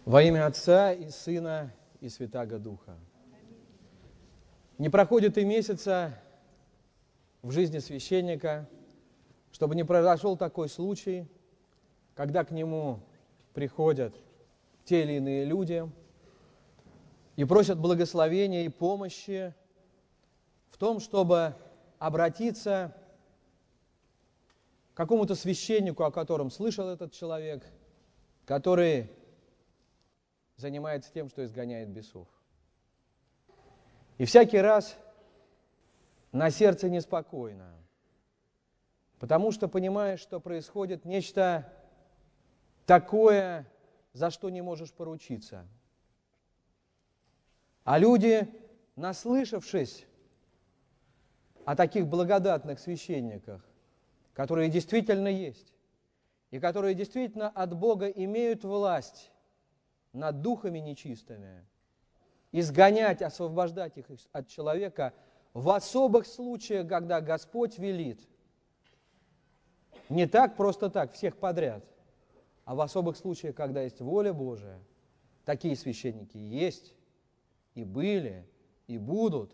Во имя Отца и Сына и Святаго Духа. Не проходит и месяца в жизни священника, чтобы не произошел такой случай, когда к нему приходят те или иные люди и просят благословения и помощи в том, чтобы обратиться к какому-то священнику, о котором слышал этот человек, который занимается тем, что изгоняет бесов. И всякий раз на сердце неспокойно, потому что понимаешь, что происходит нечто такое, за что не можешь поручиться. А люди, наслышавшись о таких благодатных священниках, которые действительно есть, и которые действительно от Бога имеют власть над духами нечистыми, изгонять, освобождать их от человека в особых случаях, когда Господь велит. Не так, просто так, всех подряд, а в особых случаях, когда есть воля Божия. Такие священники есть, и были, и будут.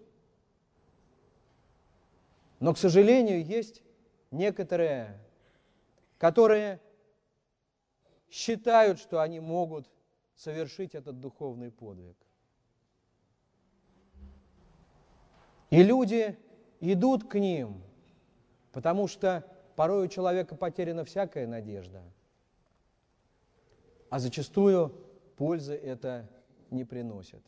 Но, к сожалению, есть некоторые, которые считают, что они могут совершить этот духовный подвиг. И люди идут к ним, потому что порой у человека потеряна всякая надежда, а зачастую пользы это не приносит.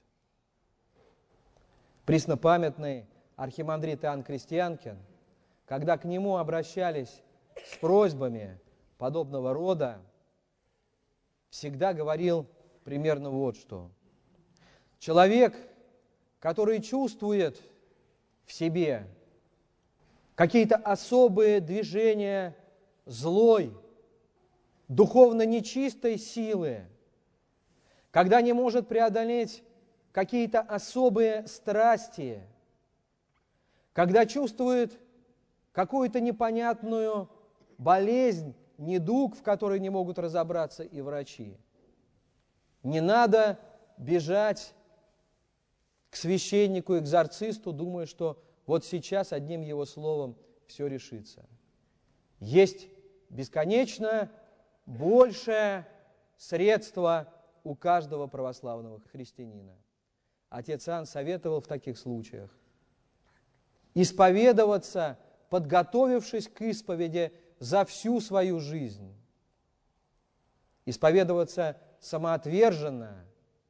Преснопамятный архимандрит Иоанн Крестьянкин, когда к нему обращались с просьбами подобного рода, всегда говорил примерно вот что. Человек, который чувствует в себе какие-то особые движения злой, духовно нечистой силы, когда не может преодолеть какие-то особые страсти, когда чувствует какую-то непонятную болезнь, недуг, в которой не могут разобраться и врачи. Не надо бежать к священнику, экзорцисту, думая, что вот сейчас одним его словом все решится. Есть бесконечно большее средство у каждого православного христианина. Отец Иоанн советовал в таких случаях исповедоваться, подготовившись к исповеди за всю свою жизнь. Исповедоваться самоотверженно,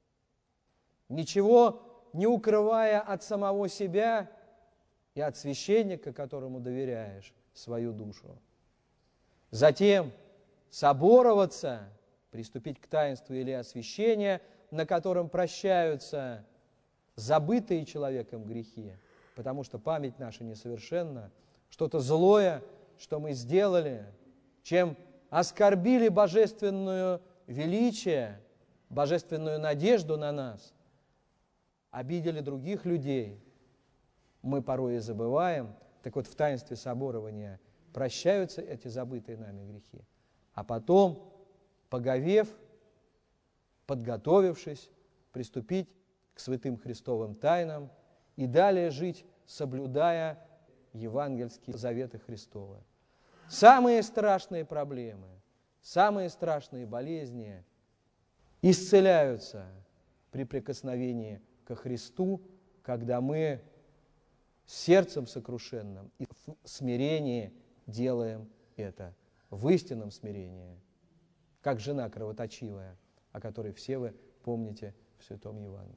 ничего не укрывая от самого себя и от священника, которому доверяешь свою душу. Затем собороваться, приступить к таинству или освящения, на котором прощаются забытые человеком грехи, потому что память наша несовершенна, что-то злое, что мы сделали, чем оскорбили божественную величие, божественную надежду на нас, обидели других людей, мы порой и забываем. Так вот, в таинстве соборования прощаются эти забытые нами грехи. А потом, поговев, подготовившись, приступить к святым Христовым тайнам и далее жить, соблюдая евангельские заветы Христовы. Самые страшные проблемы, самые страшные болезни исцеляются при прикосновении ко Христу, когда мы сердцем сокрушенным и в смирении делаем это, в истинном смирении, как жена кровоточивая, о которой все вы помните в Святом Евангелии.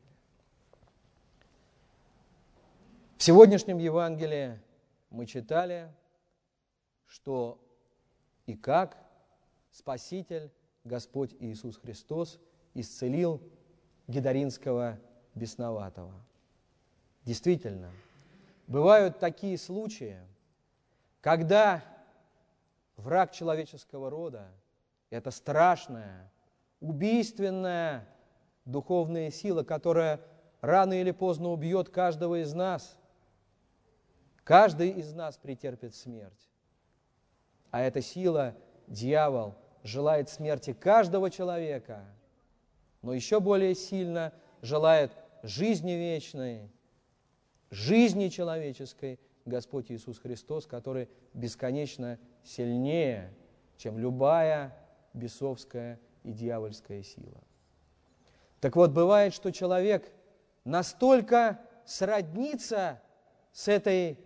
В сегодняшнем Евангелии мы читали, что и как Спаситель, Господь Иисус Христос, исцелил гедаринского бесноватого. Действительно, бывают такие случаи, когда враг человеческого рода, это страшная, убийственная духовная сила, которая рано или поздно убьет каждого из нас, каждый из нас претерпит смерть. А эта сила, дьявол, желает смерти каждого человека, но еще более сильно желает жизни вечной, жизни человеческой Господь Иисус Христос, который бесконечно сильнее, чем любая бесовская и дьявольская сила. Так вот, бывает, что человек настолько сроднится с этой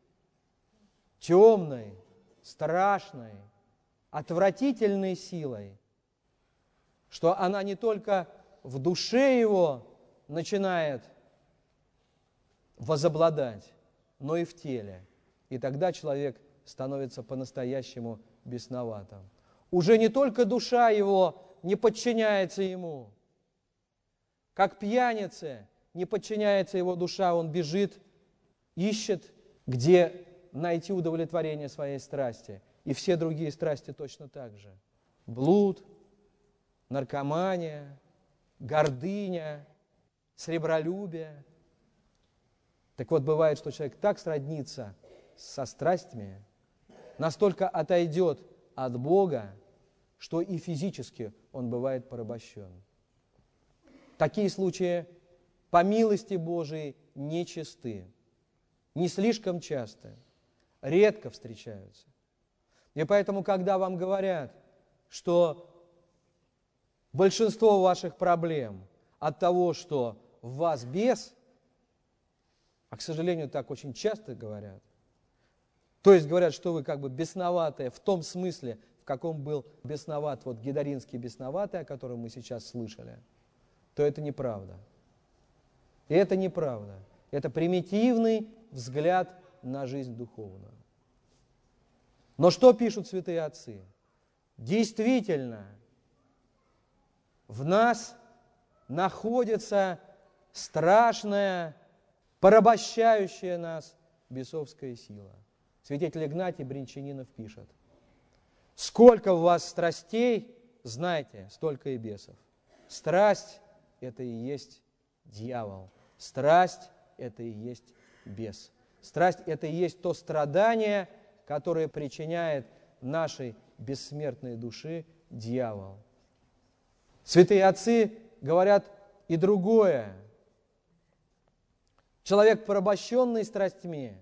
темной, страшной, отвратительной силой, что она не только в душе его начинает возобладать, но и в теле. И тогда человек становится по-настоящему бесноватым. Уже не только душа его не подчиняется ему. Как пьянице не подчиняется его душа, он бежит, ищет, где найти удовлетворение своей страсти. И все другие страсти точно так же. Блуд, наркомания, гордыня, сребролюбие. Так вот, бывает, что человек так сроднится со страстями, настолько отойдет от Бога, что и физически он бывает порабощен. Такие случаи, по милости Божией, нечасты, не слишком часто, редко встречаются. И поэтому, когда вам говорят, что большинство ваших проблем от того, что в вас бес, а, к сожалению, так очень часто говорят, то есть говорят, что вы как бы бесноватые в том смысле, в каком был бесноват, вот гедаринский бесноватый, о котором мы сейчас слышали, то это неправда. И это неправда. Это примитивный взгляд на жизнь духовную. Но что пишут святые отцы? Действительно, в нас находится страшная, порабощающая нас бесовская сила. Святитель Игнатий Бринчанинов пишет: «Сколько у вас страстей, знайте, столько и бесов». Страсть – это и есть дьявол. Страсть – это и есть бес. Страсть – это и есть то страдание, которое причиняет нашей бессмертной душе дьявол. Святые отцы говорят и другое. Человек, порабощенный страстьми,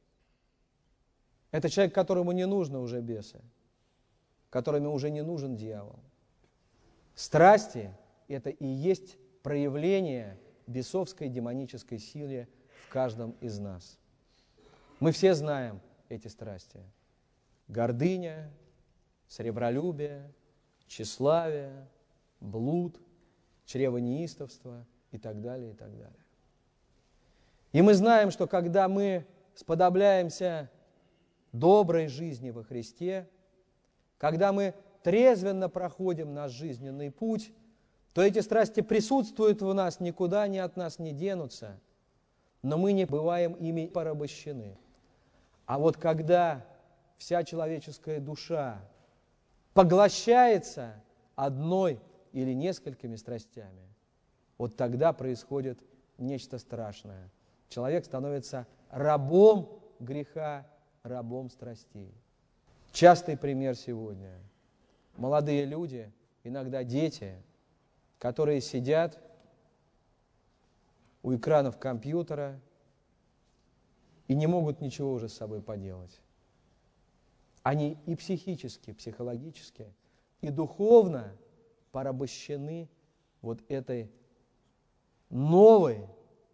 это человек, которому не нужно уже бесы, которому уже не нужен дьявол. Страсти – это и есть проявление бесовской демонической силы в каждом из нас. Мы все знаем эти страсти. Гордыня, сребролюбие, тщеславие, блуд, чревонеистовство и так далее, и так далее. И мы знаем, что когда мы сподобляемся доброй жизни во Христе, когда мы трезвенно проходим наш жизненный путь, то эти страсти присутствуют в нас, никуда они от нас не денутся, но мы не бываем ими порабощены. А вот когда вся человеческая душа поглощается одной или несколькими страстями, вот тогда происходит нечто страшное. Человек становится рабом греха, рабом страстей. Частый пример сегодня. Молодые люди, иногда дети, которые сидят у экранов компьютера и не могут ничего уже с собой поделать. Они и психически, психологически, и духовно порабощены вот этой новому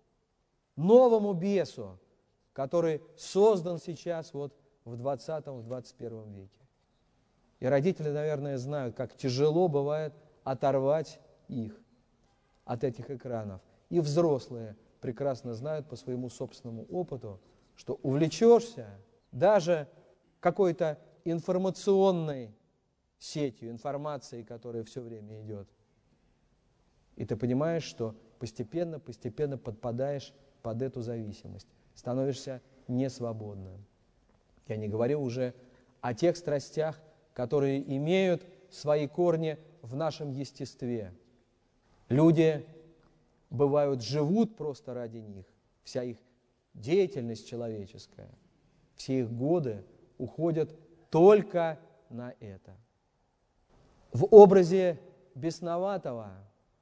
бесу, который создан сейчас вот в 20-21 веке. И родители, наверное, знают, как тяжело бывает оторвать их от этих экранов. И взрослые прекрасно знают по своему собственному опыту, что увлечешься даже какой-то информационной сетью, информацией, которая все время идет, и ты понимаешь, что постепенно подпадаешь под эту зависимость, становишься несвободным. Я не говорю уже о тех страстях, которые имеют свои корни в нашем естестве. Люди, бывают, живут просто ради них. Вся их деятельность человеческая, все их годы уходят только на это. В образе бесноватого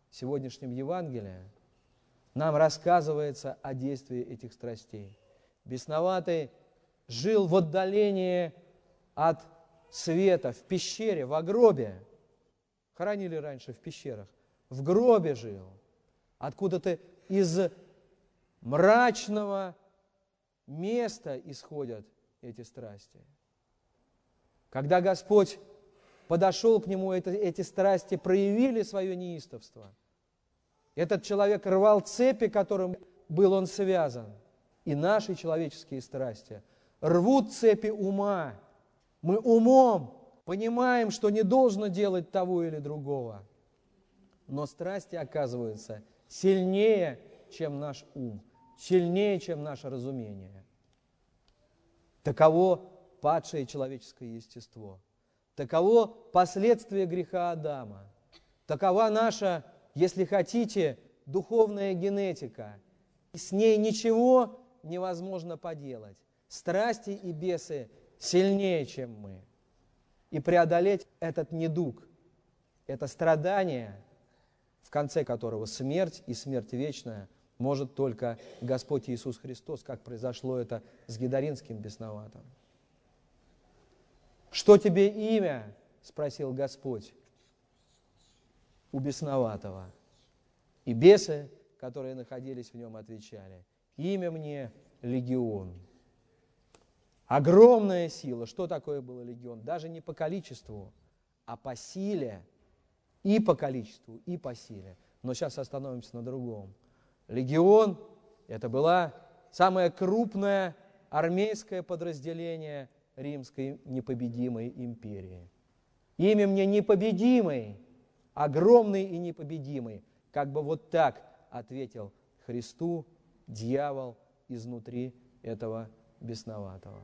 сегодняшнем Евангелии нам рассказывается о действии этих страстей. Бесноватый жил в отдалении от света, в пещере, в гробе. Хоронили раньше в пещерах. В гробе жил. Откуда-то из мрачного места исходят эти страсти. Когда Господь подошел к нему, эти страсти проявили свое неистовство. Этот человек рвал цепи, которым был он связан. И наши человеческие страсти рвут цепи ума. Мы умом понимаем, что не должно делать того или другого. Но страсти оказываются сильнее, чем наш ум, сильнее, чем наше разумение. Таково падшее человеческое естество. Таково последствие греха Адама. Такова наша, если хотите, духовная генетика. И с ней ничего невозможно поделать. Страсти и бесы сильнее, чем мы. И преодолеть этот недуг, это страдание, в конце которого смерть и смерть вечная, может только Господь Иисус Христос, как произошло это с гедаринским бесноватым. «Что тебе имя?» – спросил Господь у бесноватого. И бесы, которые находились в нем, отвечали: «Имя мне Легион». Огромная сила. Что такое был легион? Даже не по количеству, а по силе. И по количеству, и по силе. Но сейчас остановимся на другом. Легион – это было самое крупное армейское подразделение Римской непобедимой империи. Имя мне непобедимый, огромный и непобедимый. Как бы вот так ответил Христу дьявол изнутри этого бесноватого.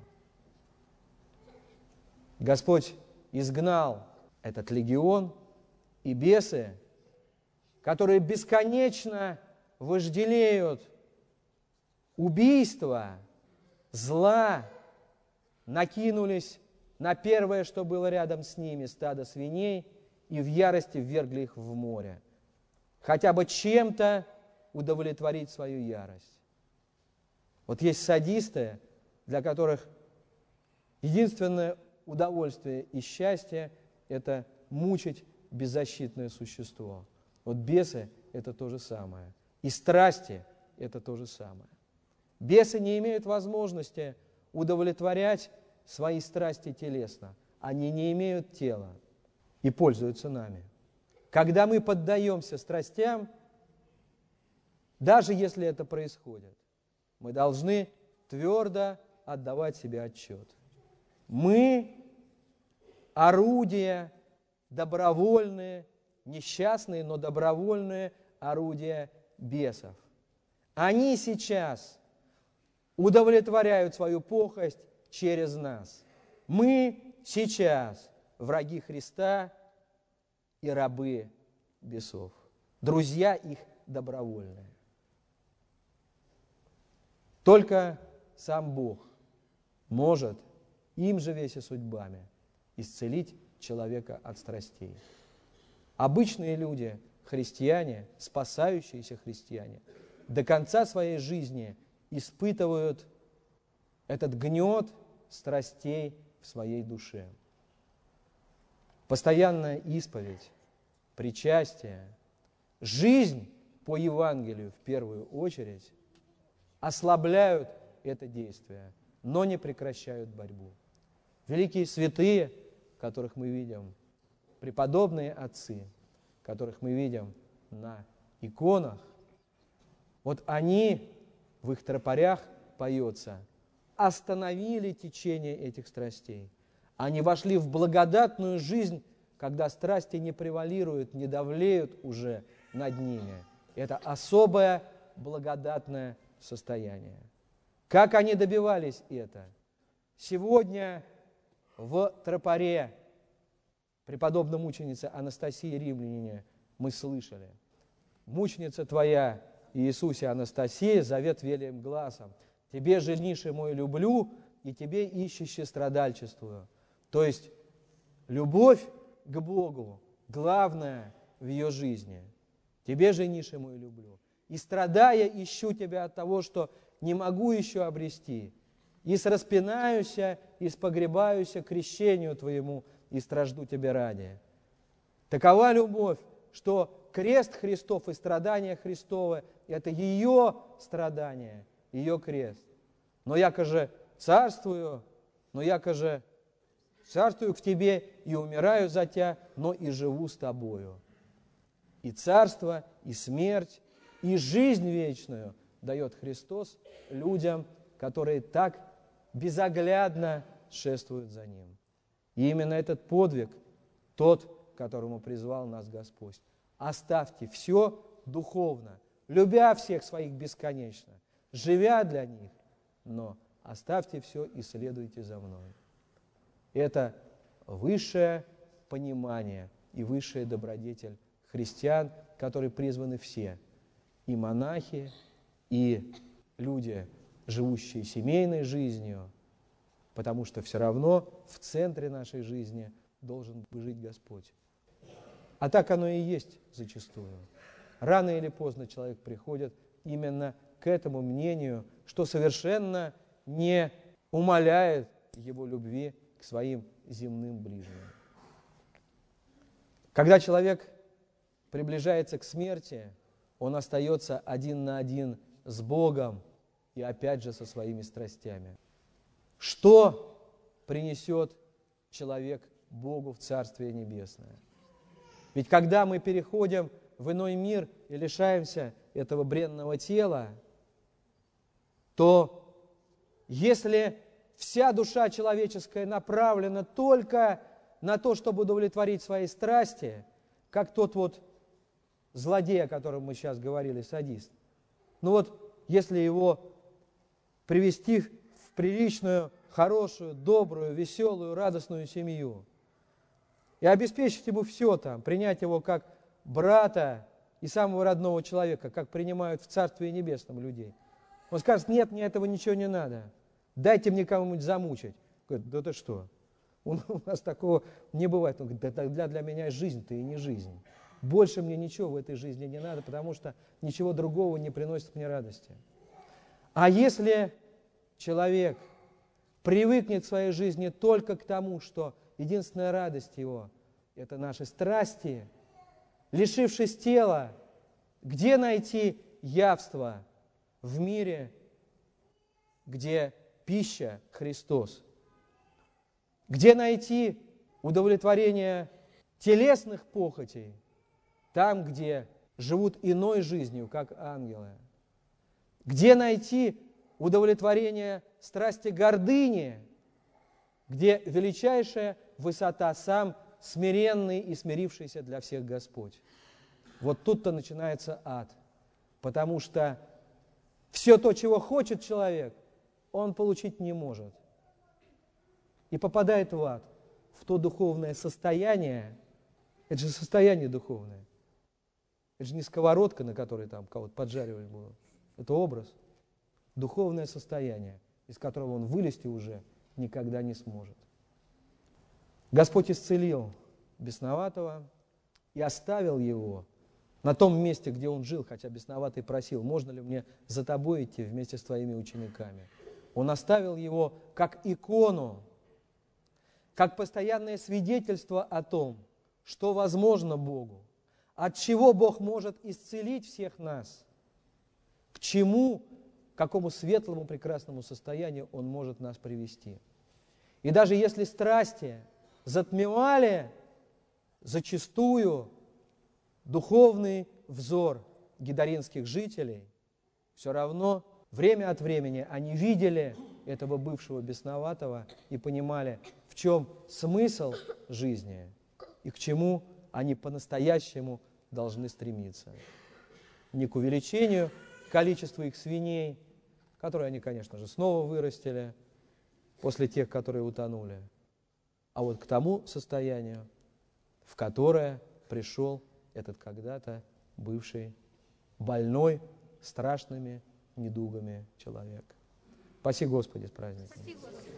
Господь изгнал этот легион, и бесы, которые бесконечно вожделеют убийства, зла, накинулись на первое, что было рядом с ними, стадо свиней, и в ярости ввергли их в море. Хотя бы чем-то удовлетворить свою ярость. Вот есть садисты, для которых единственное удовольствие и счастье – это мучить беззащитное существо. Вот бесы – это то же самое. И страсти – это то же самое. Бесы не имеют возможности удовлетворять свои страсти телесно. Они не имеют тела и пользуются нами. Когда мы поддаемся страстям, даже если это происходит, мы должны твердо отдавать себе отчет. Мы орудия добровольные, несчастные, но добровольные орудия бесов. Они сейчас удовлетворяют свою похоть через нас. Мы сейчас враги Христа и рабы бесов. Друзья их добровольные. Только сам Бог может им же веся судьбами исцелить человека от страстей. Обычные люди, христиане, спасающиеся христиане, до конца своей жизни испытывают этот гнет страстей в своей душе. Постоянная исповедь, причастие, жизнь по Евангелию в первую очередь ослабляют это действие, но не прекращают борьбу. Великие святые, которых мы видим, преподобные отцы, которых мы видим на иконах, вот они, в их тропарях поется, остановили течение этих страстей. Они вошли в благодатную жизнь, когда страсти не превалируют, не давлеют уже над ними. Это особое благодатное состояние. Как они добивались это? Сегодня в тропаре преподобной мученицы Анастасии Римлянине мы слышали: «Мученица твоя, Иисусе Анастасия, завет велием гласом, тебе женише мой люблю, и тебе ищище страдальчествую». То есть любовь к Богу главное в ее жизни. Тебе же, ниши мой, люблю. И страдая, ищу тебя от того, что не могу еще обрести. И распинаюся, и спогребаюся к крещению Твоему, и стражду Тебе ради. Такова любовь, что крест Христов и страдания Христовы – это ее страдания, ее крест. Но яко же царствую в Тебе и умираю за Тебя, но и живу с Тобою. И царство, и смерть, и жизнь вечную дает Христос людям, которые так безоглядно шествуют за Ним. И именно этот подвиг, тот, к которому призвал нас Господь. Оставьте все духовно, любя всех своих бесконечно, живя для них, но оставьте все и следуйте за мной. Это высшее понимание и высшая добродетель христиан, которые призваны все, и монахи, и люди, живущие семейной жизнью, потому что все равно в центре нашей жизни должен жить Господь. А так оно и есть зачастую. Рано или поздно человек приходит именно к этому мнению, что совершенно не умаляет его любви к своим земным ближним. Когда человек приближается к смерти, он остается один на один с Богом и опять же со своими страстями. Что принесет человек Богу в Царствие Небесное? Ведь когда мы переходим в иной мир и лишаемся этого бренного тела, то если вся душа человеческая направлена только на то, чтобы удовлетворить свои страсти, как тот вот злодей, о котором мы сейчас говорили, садист, ну вот если его привести в приличную, хорошую, добрую, веселую, радостную семью и обеспечить ему все там, принять его как брата и самого родного человека, как принимают в Царстве Небесном людей. Он скажет: нет, мне этого ничего не надо, дайте мне кого-нибудь замучить. Говорит: да ты что, у нас такого не бывает. Он говорит: да тогда для меня жизнь-то и не жизнь. Больше мне ничего в этой жизни не надо, потому что ничего другого не приносит мне радости. А если человек привыкнет в своей жизни только к тому, что единственная радость его – это наши страсти, лишившись тела, где найти явство в мире, где пища – Христос? Где найти удовлетворение телесных похотей? Там, где живут иной жизнью, как ангелы. Где найти удовлетворение страсти гордыни, где величайшая высота сам смиренный и смирившийся для всех Господь. Вот тут-то начинается ад, потому что все то, чего хочет человек, он получить не может. И попадает в ад, в то духовное состояние. Это же состояние духовное. Это же не сковородка, на которой там кого-то поджаривать будут. Это образ. Духовное состояние, из которого он вылезти уже никогда не сможет. Господь исцелил бесноватого и оставил его на том месте, где он жил, хотя бесноватый просил: можно ли мне за тобой идти вместе с твоими учениками? Он оставил его как икону, как постоянное свидетельство о том, что возможно Богу, от чего Бог может исцелить всех нас, к чему, к какому светлому, прекрасному состоянию Он может нас привести. И даже если страсти затмевали зачастую духовный взор гидаринских жителей, все равно время от времени они видели этого бывшего бесноватого и понимали, в чем смысл жизни и к чему они по-настоящему должны стремиться. Не к увеличению количества их свиней, которые они, конечно же, снова вырастили после тех, которые утонули, а вот к тому состоянию, в которое пришел этот когда-то бывший больной страшными недугами человек. Спаси Господи с праздником.